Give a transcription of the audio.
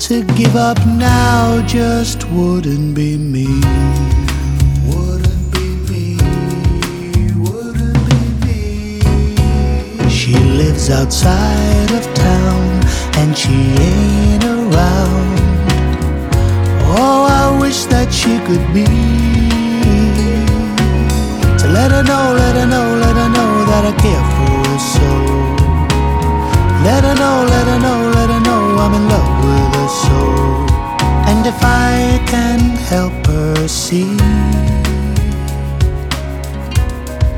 To give up now just wouldn't be me. Wouldn't be me, wouldn't be me. She lives outside of town and she ain't around. Oh, I wish that she could be. To let her know, let her know, let her know that I care for her so. Let her know, let her know